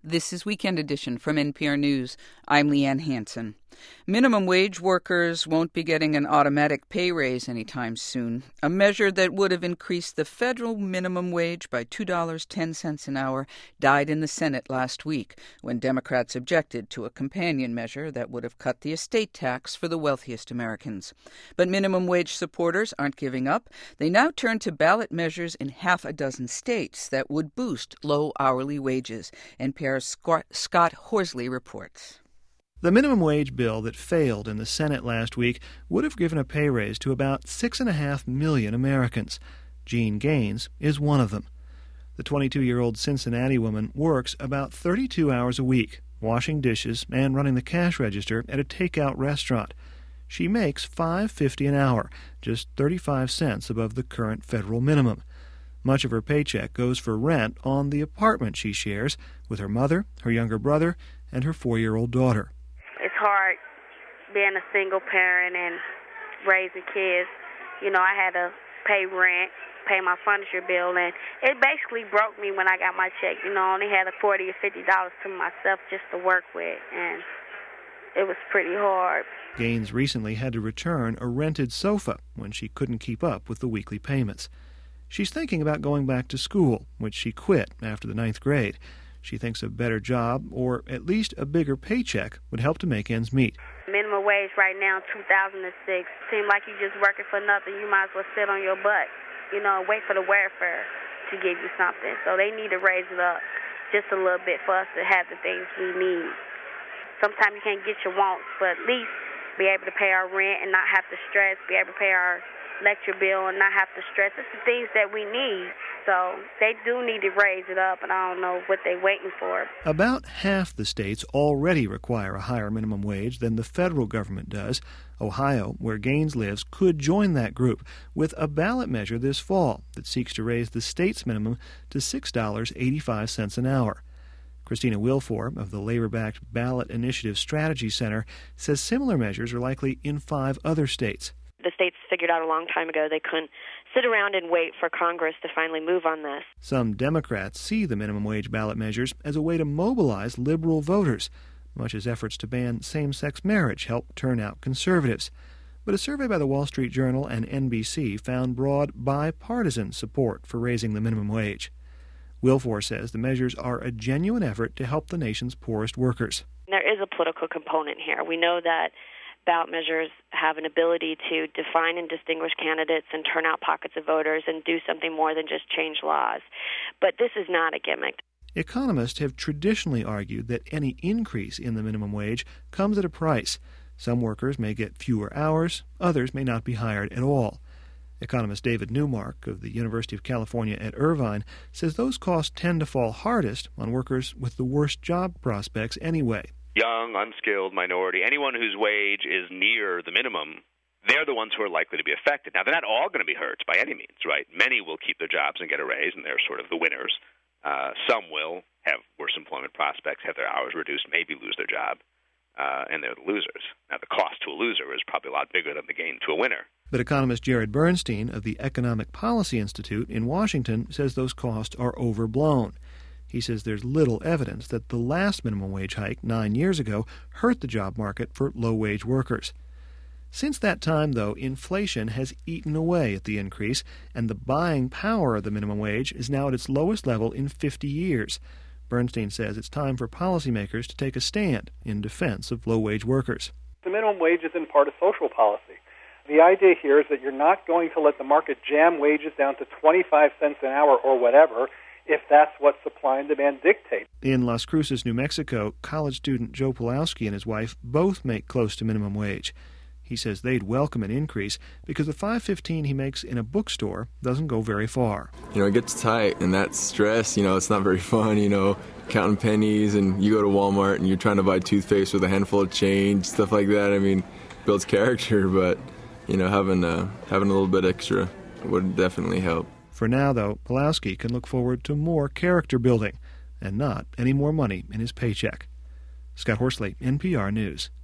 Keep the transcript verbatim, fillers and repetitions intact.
This is Weekend Edition from N P R News. I'm Leanne Hansen. Minimum wage workers won't be getting an automatic pay raise anytime soon. A measure that would have increased the federal minimum wage by two dollars and ten cents an hour died in the Senate last week when Democrats objected to a companion measure that would have cut the estate tax for the wealthiest Americans. But minimum wage supporters aren't giving up. They now turn to ballot measures in half a dozen states that would boost low hourly wages. N P R's Scott Horsley reports. The minimum wage bill that failed in the Senate last week would have given a pay raise to about six and a half million Americans. Jean Gaines is one of them. The twenty-two-year-old Cincinnati woman works about thirty-two hours a week, washing dishes and running the cash register at a takeout restaurant. She makes five dollars and fifty cents an hour, just thirty-five cents above the current federal minimum. Much of her paycheck goes for rent on the apartment she shares with her mother, her younger brother, and her four-year-old daughter. It's hard being a single parent and raising kids. You know, I had to pay rent, pay my furniture bill, and it basically broke me when I got my check. You know, I only had a forty or fifty dollars to myself just to work with, and it was pretty hard. Gaines recently had to return a rented sofa when she couldn't keep up with the weekly payments. She's thinking about going back to school, which she quit after the ninth grade. She thinks a better job, or at least a bigger paycheck, would help to make ends meet. Minimum wage right now, two thousand six. Seems like you're just working for nothing. You might as well sit on your butt, you know, and wait for the welfare to give you something. So they need to raise it up just a little bit for us to have the things we need. Sometimes you can't get your wants, but at least be able to pay our rent and not have to stress, be able to pay our electric bill and not have to stress. It's the things that we need. So they do need to raise it up, and I don't know what they're waiting for. About half the states already require a higher minimum wage than the federal government does. Ohio, where Gaines lives, could join that group with a ballot measure this fall that seeks to raise the state's minimum to six dollars and eighty-five cents an hour. Christina Wilfor of the labor-backed Ballot Initiative Strategy Center says similar measures are likely in five other states. The states figured out a long time ago they couldn't sit around and wait for Congress to finally move on this. Some Democrats see the minimum wage ballot measures as a way to mobilize liberal voters, much as efforts to ban same-sex marriage help turn out conservatives. But a survey by the Wall Street Journal and N B C found broad bipartisan support for raising the minimum wage. Wilfor says the measures are a genuine effort to help the nation's poorest workers. There is a political component here. We know that ballot measures have an ability to define and distinguish candidates and turn out pockets of voters and do something more than just change laws. But this is not a gimmick. Economists have traditionally argued that any increase in the minimum wage comes at a price. Some workers may get fewer hours, others may not be hired at all. Economist David Newmark of the University of California at Irvine says those costs tend to fall hardest on workers with the worst job prospects anyway. Young, unskilled, minority, anyone whose wage is near the minimum, they're the ones who are likely to be affected. Now, they're not all going to be hurt by any means, right? Many will keep their jobs and get a raise, and they're sort of the winners. Uh, some will have worse employment prospects, have their hours reduced, maybe lose their job, uh, and they're the losers. Now, the cost to a loser is probably a lot bigger than the gain to a winner. But economist Jared Bernstein of the Economic Policy Institute in Washington says those costs are overblown. He says there's little evidence that the last minimum wage hike nine years ago hurt the job market for low-wage workers. Since that time, though, inflation has eaten away at the increase, and the buying power of the minimum wage is now at its lowest level in fifty years. Bernstein says it's time for policymakers to take a stand in defense of low-wage workers. The minimum wage is in part a social policy. The idea here is that you're not going to let the market jam wages down to twenty-five cents an hour or whatever, if that's what supply and demand dictate. In Las Cruces, New Mexico, college student Joe Pulowski and his wife both make close to minimum wage. He says they'd welcome an increase because the five dollars and fifteen cents he makes in a bookstore doesn't go very far. You know, it gets tight, and that stress, you know, it's not very fun, you know, counting pennies, and you go to Walmart and you're trying to buy toothpaste with a handful of change, stuff like that. I mean, builds character, but, you know, having, uh, having a little bit extra would definitely help. For now, though, Pulowski can look forward to more character building and not any more money in his paycheck. Scott Horsley, N P R News.